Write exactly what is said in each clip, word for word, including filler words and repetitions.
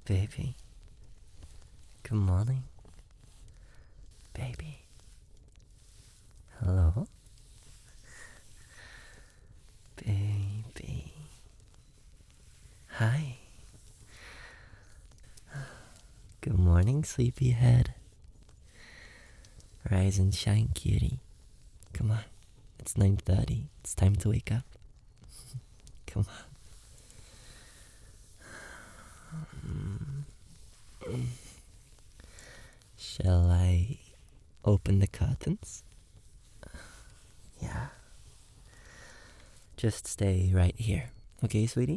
Baby, good morning. Baby. Hello? Baby. Hi. Good morning, sleepyhead. Rise and shine, cutie. Come on. It's nine thirty. It's time to wake up. Come on. Shall I open the curtains? Yeah. Just stay right here. Okay, sweetie?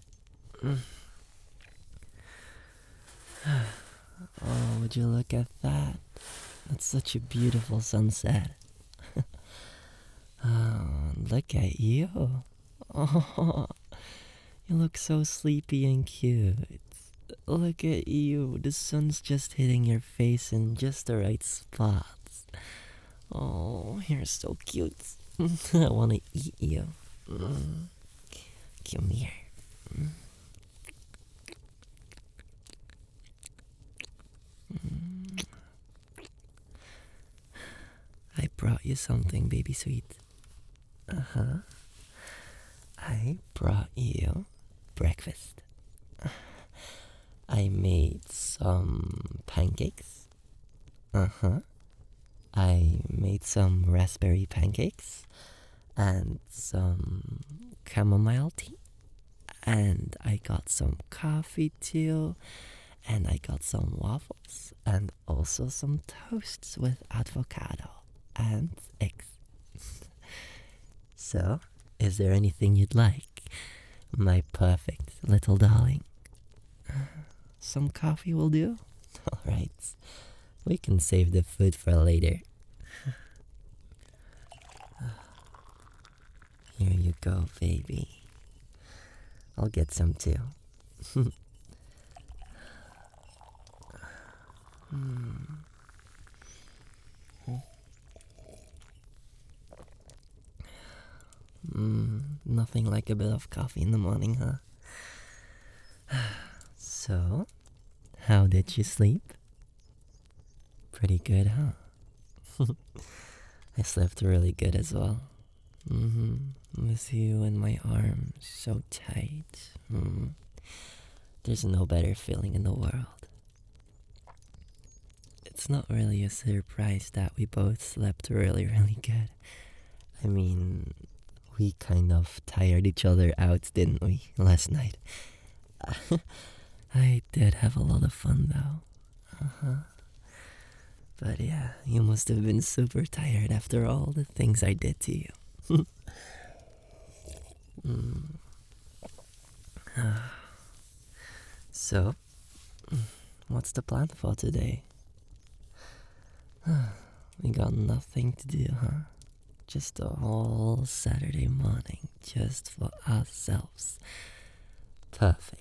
Oh, would you look at that? That's such a beautiful sunset. Oh, look at you. Oh, you look so sleepy and cute. Look at you. The sun's just hitting your face in just the right spots. Oh, you're so cute. I want to eat you. Mm. Come here. Mm. Mm. I brought you something, baby sweet. Uh-huh. I brought you breakfast. I made some pancakes. Uh-huh. I made some raspberry pancakes and some chamomile tea. And I got some coffee too. And I got some waffles and also some toasts with avocado and eggs. So, is there anything you'd like, my perfect little darling? Some coffee will do? Alright, we can save the food for later. Here you go, baby. I'll get some too. mm. Mm, nothing like a bit of coffee in the morning, huh? So, how did you sleep? Pretty good, huh? I slept really good as well. Mm-hmm. With you in my arms, so tight. Mm. There's no better feeling in the world. It's not really a surprise that we both slept really, really good. I mean, we kind of tired each other out, didn't we, last night? I did have a lot of fun, though. Uh-huh. But yeah, you must have been super tired after all the things I did to you. mm. So, what's the plan for today? We got nothing to do, huh? Just a whole Saturday morning just for ourselves. Perfect.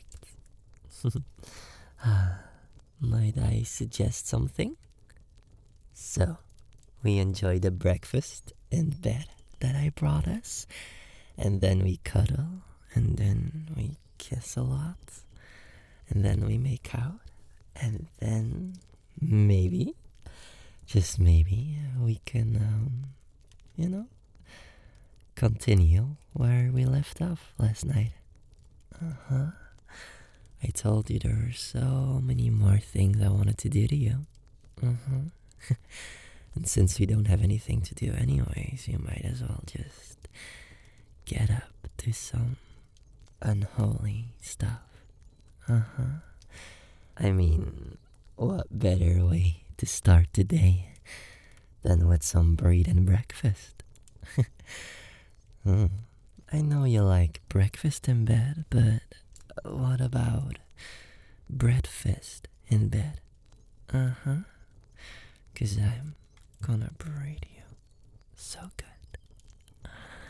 Might I suggest something? So, we enjoy the breakfast in bed that I brought us, and then we cuddle, and then we kiss a lot, and then we make out, and then maybe, just maybe, we can, um, you know, continue where we left off last night. Uh-huh. I told you there were so many more things I wanted to do to you. Uh-huh. And since we don't have anything to do anyways, you might as well just get up, do some unholy stuff. Uh-huh. I mean, what better way to start the day than with some bread and breakfast? hmm. I know you like breakfast in bed, but what about breakfast in bed? Uh-huh. 'Cause I'm gonna braid you so good.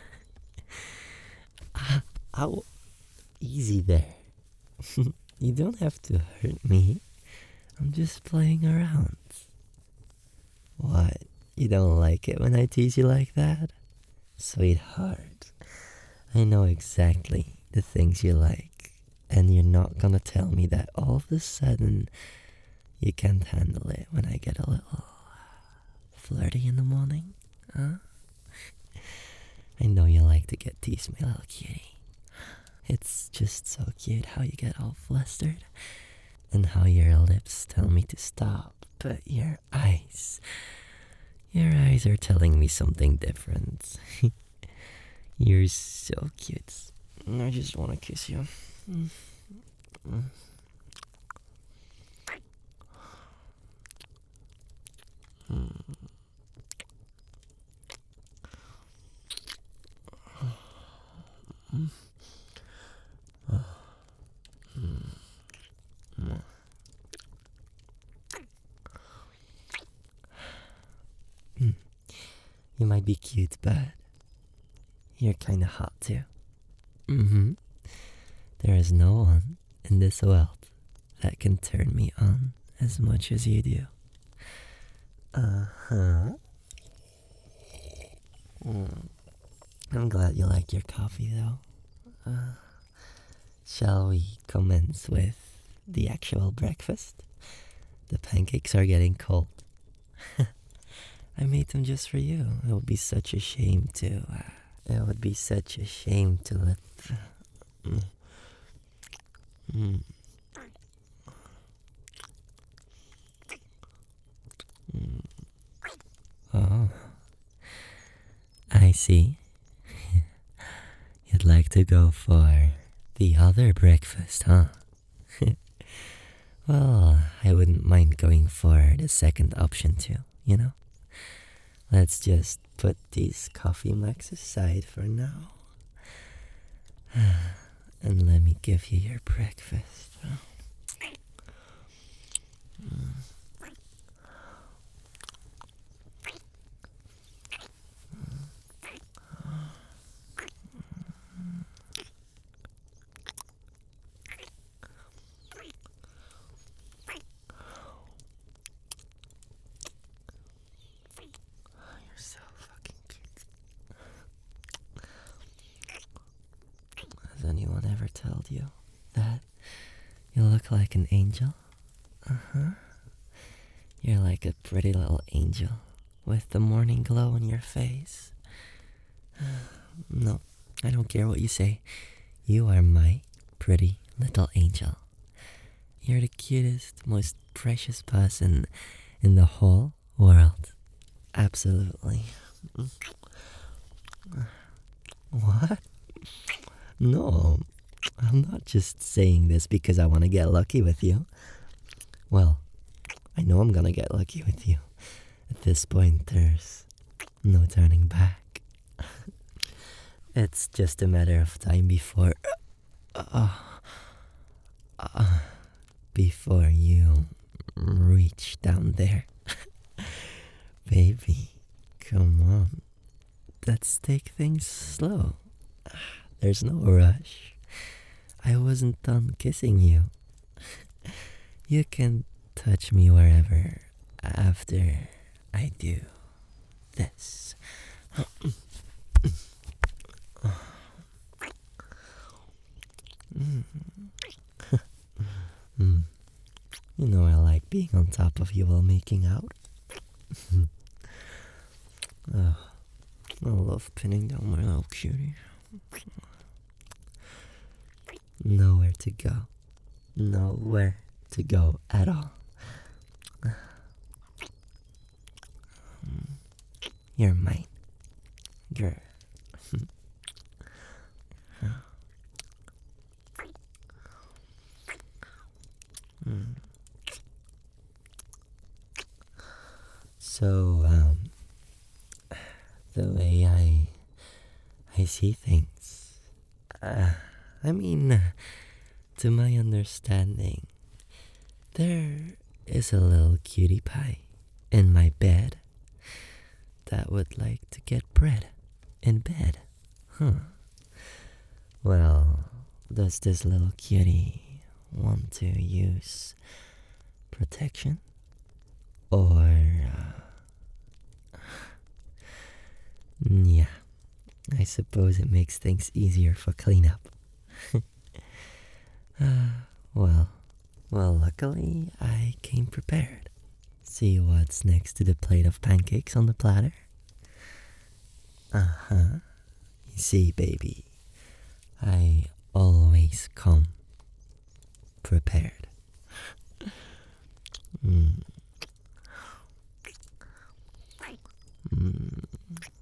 Ah, ow. Easy there. You don't have to hurt me. I'm just playing around. What? You don't like it when I tease you like that? Sweetheart, I know exactly the things you like And you're not gonna tell me that all of a sudden you can't handle it when I get a little flirty in the morning, huh? I know you like to get teased, my little cutie. It's just so cute how you get all flustered and how your lips tell me to stop, but your eyes, your eyes are telling me something different. You're so cute. I just want to kiss you. Mm. Mm. Mm. Mm. Mm. Mm. You might be cute, but you're kinda hot too. Mm-hmm. There is no one in this world that can turn me on as much as you do. Uh-huh. Mm. I'm glad you like your coffee, though. Uh, shall we commence with the actual breakfast? The pancakes are getting cold. I made them just for you. It would be such a shame to... Uh, it would be such a shame to let... Mm. Mm. Mm. Oh, I see. You'd like to go for the other breakfast, huh? Well, I wouldn't mind going for the second option too, you know? Let's just put these coffee mugs aside for now. And let me give you your breakfast. Mm. You're so fucking cute. Has anyone ever told you that you look like an angel? Uh-huh. You're like a pretty little angel with the morning glow on your face. No, I don't care what you say. You are my pretty little angel. You're the cutest, most precious person in the whole world. Absolutely. What? No, I'm not just saying this because I want to get lucky with you. Well, I know I'm gonna get lucky with you. At this point, there's no turning back. It's just a matter of time before... Uh, uh, before you reach down there. Baby, come on. Let's take things slow. There's no rush. I wasn't done kissing you. You can touch me wherever after I do this. Mm. Mm. You know I like being on top of you while making out. Oh, I love pinning down my little cutie. Nowhere to go. Nowhere to go at all. You're mine, girl. Mm. So, um, the way I, I see things, uh, I mean, to my understanding, there is a little cutie pie in my bed that would like to get bread in bed, huh? Well, does this little cutie want to use protection? Or, uh, yeah, I suppose it makes things easier for cleanup. Well, well, luckily I came prepared. See what's next to the plate of pancakes on the platter? Uh-huh. You see, baby, I always come prepared. Mm. Mm.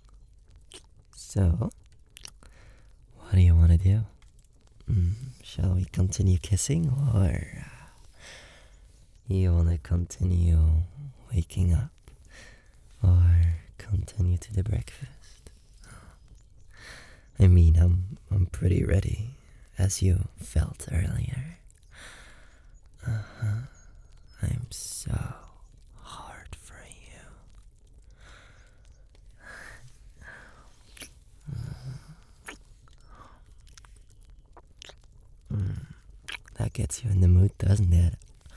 So, what do you want to do? Mm. Shall we continue kissing, or uh, you want to continue waking up, or continue to the breakfast? I mean, I'm I'm pretty ready, as you felt earlier. Uh-huh. I'm so hard for you. Mm. That gets you in the mood, doesn't it?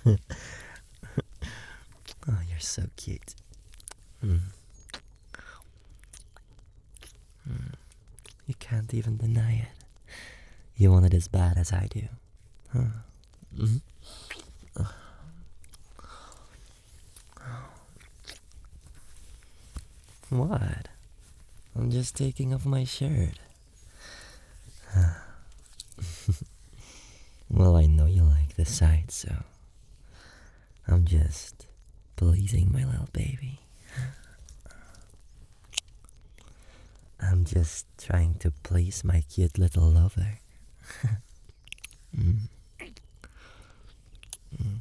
Oh, you're so cute. Mm. Mm. You can't even deny it. You want it as bad as I do. Huh? Mm-hmm. What? I'm just taking off my shirt. Well, I know you like the sight, so I'm just pleasing my little baby. I'm just trying to please my cute little lover. mm. Mm.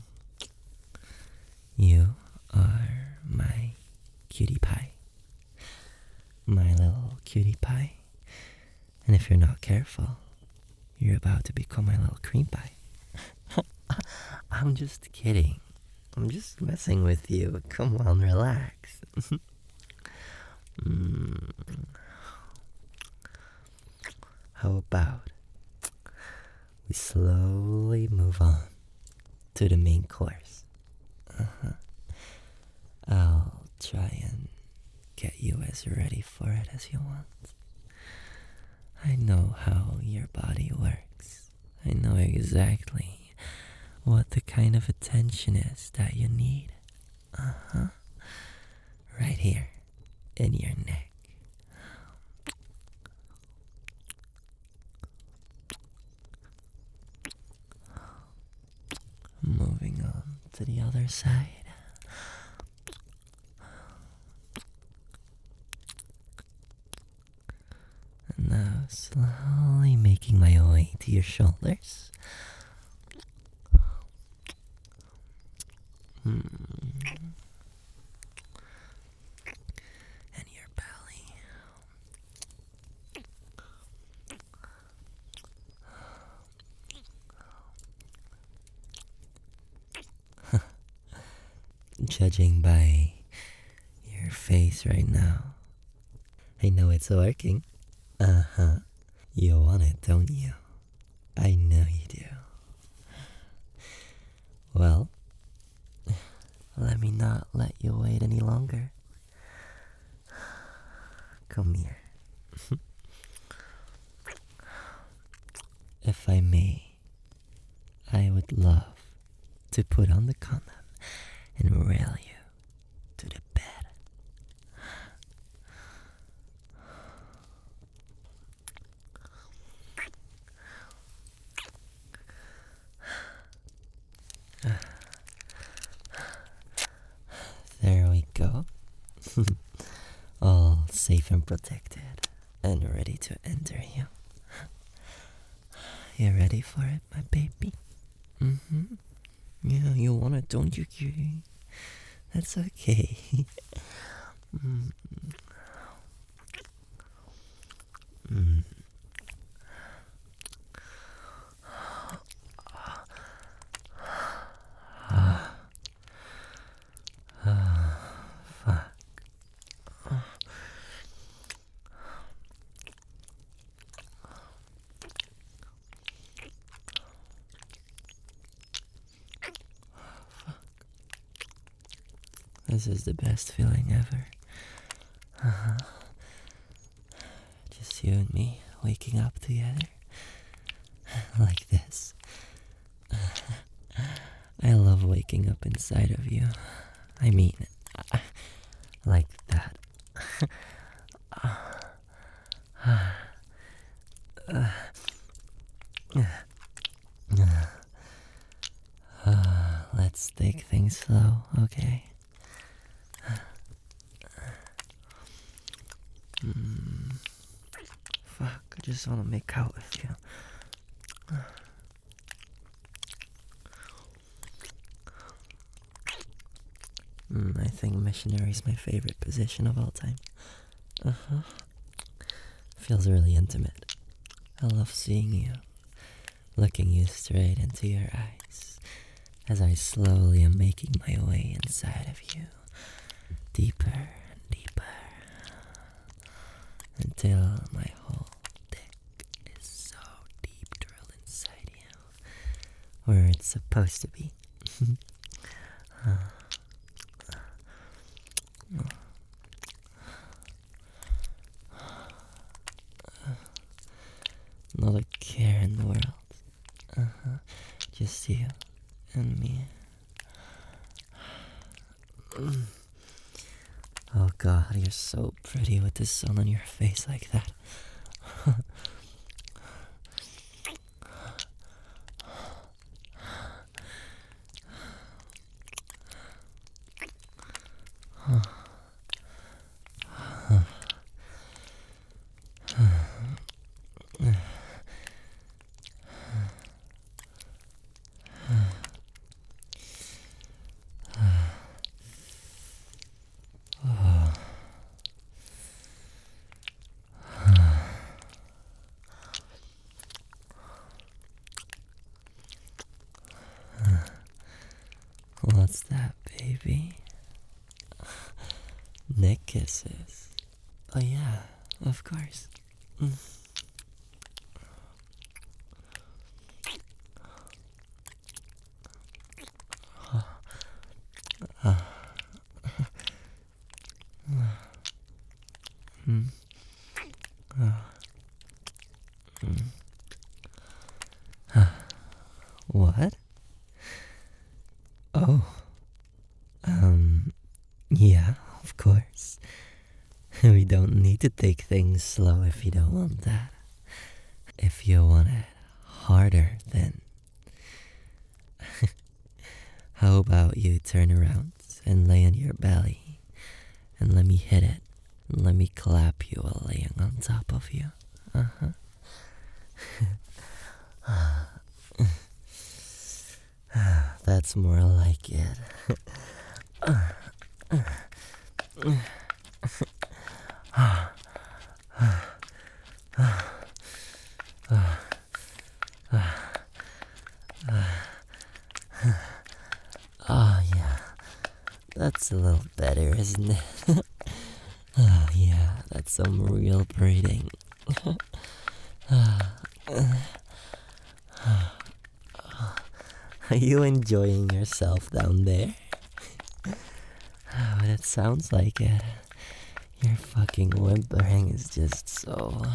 You are my cutie pie. My little cutie pie. And if you're not careful, you're about to become my little cream pie. I'm just kidding. I'm just messing with you. Come on, relax. mm. How about we slowly move on to the main course? Uh-huh. I'll try and get you as ready for it as you want. I know how your body works. I know exactly what the kind of attention is that you need. Uh-huh. Right here in your neck. Moving on to the other side. And now slowly making my way to your shoulders. Hmm. And your belly. Judging by your face right now, I know it's working. Uh-huh. You want it, don't you? I know you do. Well, let me not let you wait any longer. Come here. If I may, I would love to put on the condom and rail you to the bed. There we go. All safe and protected and ready to enter you. You ready for it, my baby? Mm-hmm. Yeah, you want it, don't you, cutie? That's okay. mm. Mm. Ah. Ah. Fuck. This is the best feeling ever. Uh-huh. Just you and me waking up together. Like this. love waking up inside of you. I mean, like that. Let's take things slow, okay? Mm. Fuck, I just want to make out with you. Mm, I think missionary is my favorite position of all time. Uh-huh. Feels really intimate. I love seeing you, looking you straight into your eyes, as I slowly am making my way inside of you, deeper and deeper, until my whole dick is so deep drilled inside you, where it's supposed to be. uh. Not a care in the world. Uh-huh. Just you and me. Oh God, you're so pretty with the sun on your face like that. What's that, baby? Neck kisses. Oh yeah, of course. Mm. Uh. Mm. Uh. Mm. Huh. What? Oh. Um, yeah, of course. We don't need to take things slow if you don't want that. If you want it harder, then how about you turn around and lay on your belly and let me hit it and let me clap you while laying on top of you. Uh-huh. That's more like it. Oh yeah, that's a little better, isn't it? Oh yeah, that's some real breathing. Are you enjoying yourself down there? But it sounds like it. Your fucking whimpering is just so...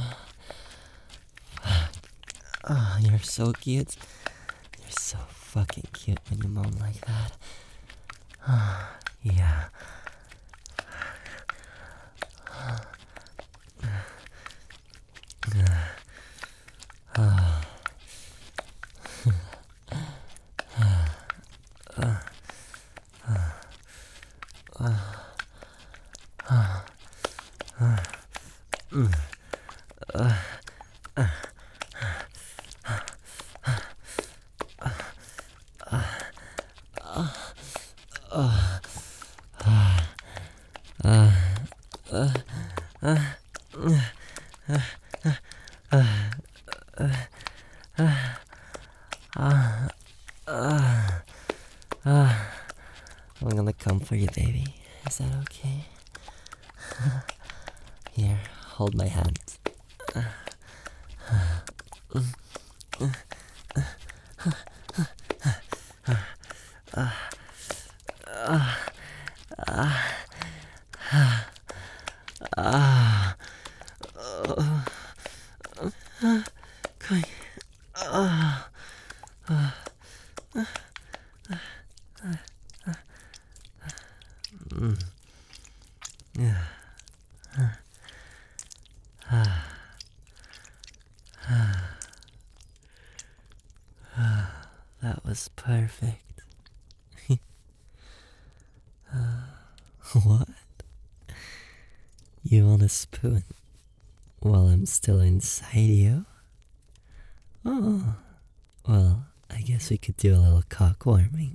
Oh, you're so cute. You're so fucking cute when you moan like that. Oh, yeah. I'm gonna come for you, baby. Is that okay? Here, hold my hand. Mm. Yeah. Ah. Ah. Ah. That was perfect. What? You want a spoon while I'm still inside you? Oh, well, I guess we could do a little cock warming.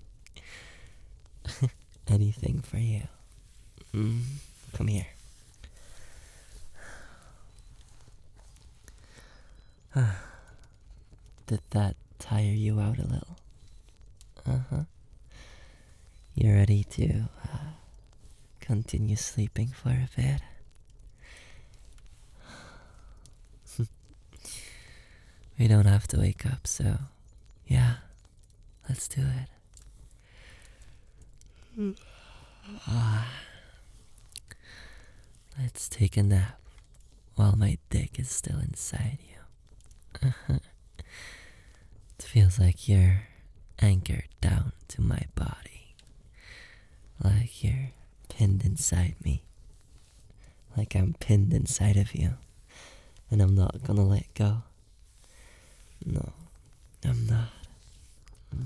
Anything for you. Mm, come here. Did that tire you out a little? Uh huh. You ready to uh, continue sleeping for a bit? We don't have to wake up, so yeah, let's do it. Ah, let's take a nap while my dick is still inside you. It feels like you're anchored down to my body, like you're pinned inside me, like I'm pinned inside of you, and I'm not gonna let go. No, I'm not. Mm.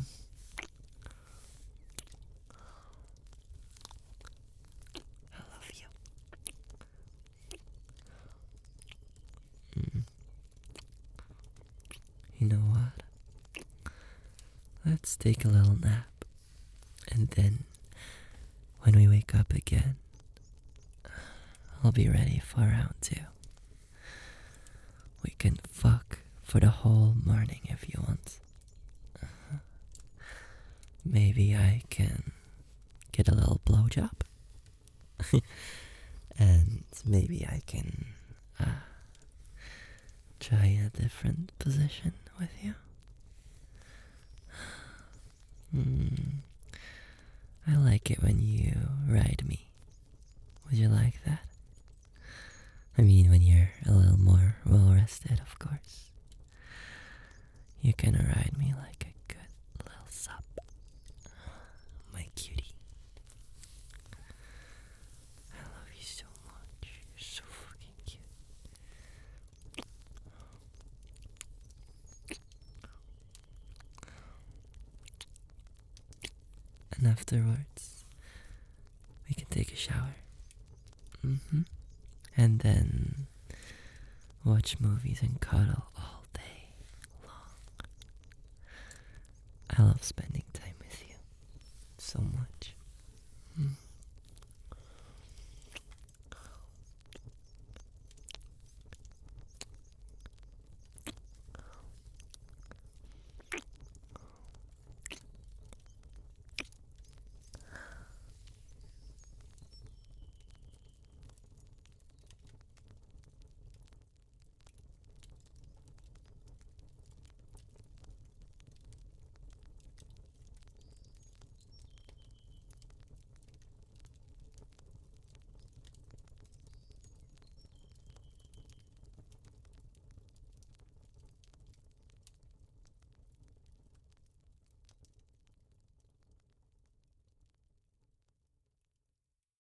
I love you. Mm. You know what? Let's take a little nap, and then when we wake up again, I'll be ready for round two. We can fuck for the whole morning if you want. Maybe I can get a little blowjob. And maybe I can uh, try a different position with you. Mm, I like it when you ride me. Would you like that? I mean, when you're a little more well rested, of course. You can ride me like a good little sup. My cutie. I love you so much. You're so fucking cute. And afterwards, we can take a shower. Mm-hmm. And then watch movies and cuddle all day long. I love spending time with you so much.